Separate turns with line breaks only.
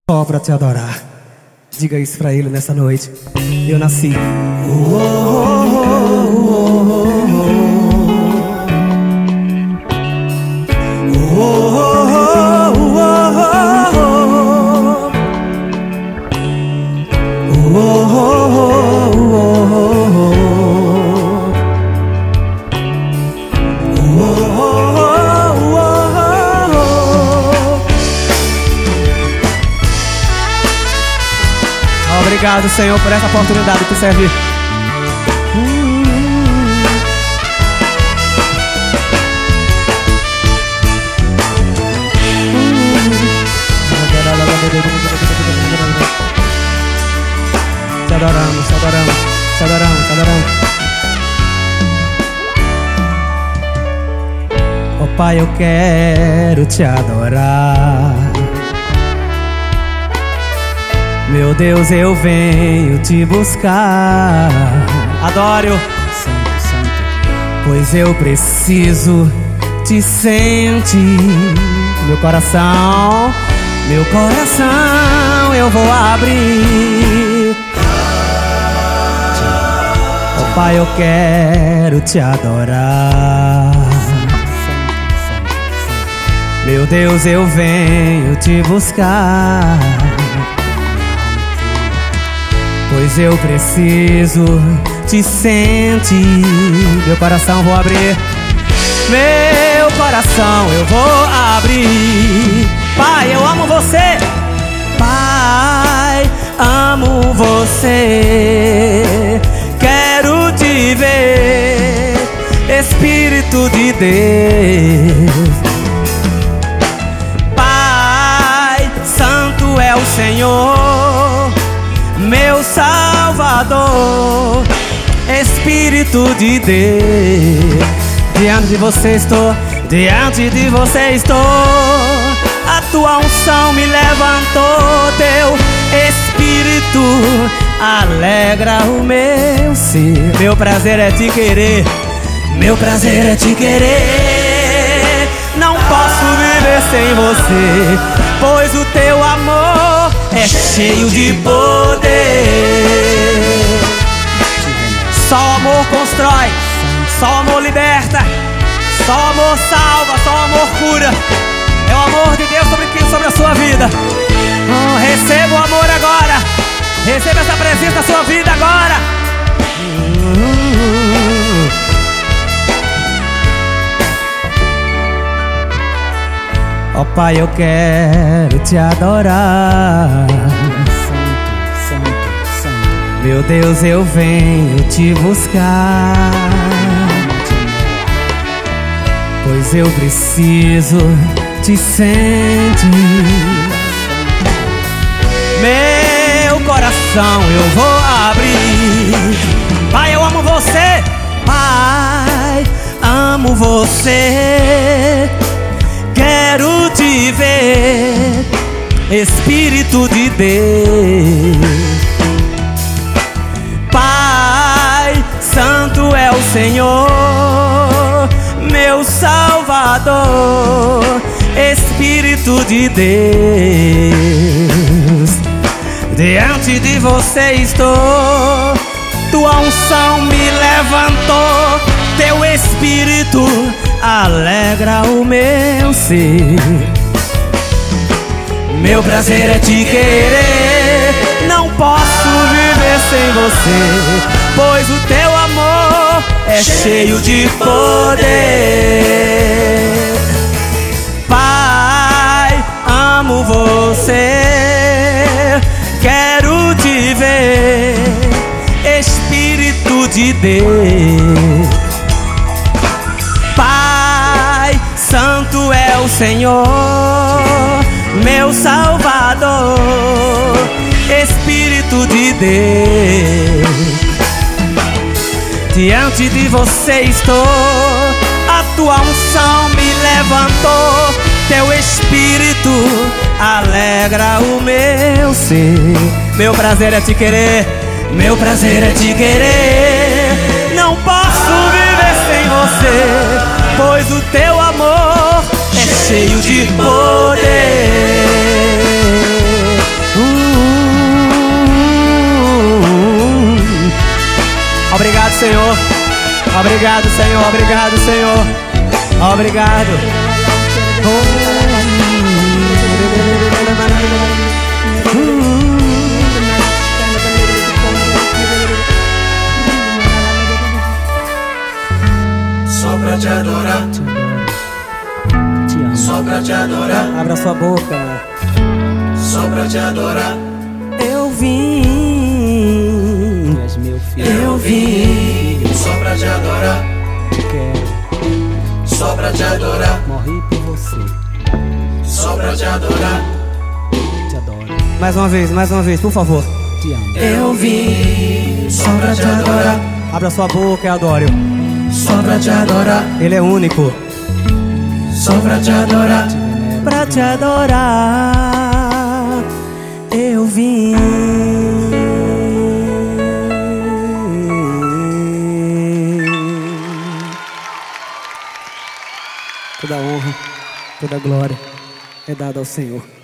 Só pra te adorar. Diga isso pra ele nessa noite. Eu nasci. Obrigado, Senhor, por essa oportunidade de servir. Te adoramos, te adoramos, te adoramos, te adoramos. Oh Pai, eu quero te adorar. Meu Deus, eu venho te buscar. Adoro, Santo, Santo, pois eu preciso te sentir. Meu coração eu vou abrir. Oh Pai, eu quero te adorar. Meu Deus, eu venho te buscar, pois eu preciso te sentir. Meu coração vou abrir. Meu coração eu vou abrir. Pai, eu amo você. Pai, amo você. Quero te ver, Espírito de Deus. Pai, Santo é o Senhor, meu Salvador, Espírito de Deus. Diante de você estou, diante de você estou. A tua unção me levantou, teu Espírito alegra o meu ser. Meu prazer é te querer, meu prazer é te querer. Não posso viver sem você, pois o teu amor é cheio de poder. Só amor constrói, só amor liberta, só amor salva, só amor cura. É o amor de Deus sobre a sua vida. Receba o amor agora. Receba essa presença na sua vida agora. Ó Pai, eu quero te adorar. Santo, Santo, Santo. Meu Deus, eu venho te buscar, pois eu preciso te sentir. Meu coração eu vou abrir. Pai, eu amo você. Pai, amo você. Quero te ver, Espírito de Deus. Pai, Santo é o Senhor, meu Salvador, Espírito de Deus. Diante de você estou, tua unção me levantou, teu Espírito alegra o meu ser. Meu prazer é te querer. Não posso viver sem você, pois o teu amor é cheio de poder. Pai, amo você. Quero te ver, Espírito de Deus. Pai, Santo é o Senhor, meu Salvador, Espírito de Deus. Diante de você estou, a tua unção me levantou, teu Espírito alegra o meu ser. Meu prazer é te querer, meu prazer é te querer. Não posso viver sem você, pois o teu amor é cheio de poder. Obrigado, Senhor, obrigado, Senhor. Obrigado.
Só pra te adorar,
Te amo.
só pra te adorar,
Abra sua boca.
só pra te adorar.
Eu vim. Tu és meu filho.
Eu vim só pra te adorar,
Te quero.
só pra te adorar,
Morri por você.
só pra te adorar.
Te adoro. Mais uma vez, por favor. Te amo.
Eu vim só pra te adorar,
Abra sua boca e adore.
só pra te adorar,
Ele é único.
só pra te adorar.
Pra te adorar, eu vim. Toda honra, toda glória é dada ao Senhor.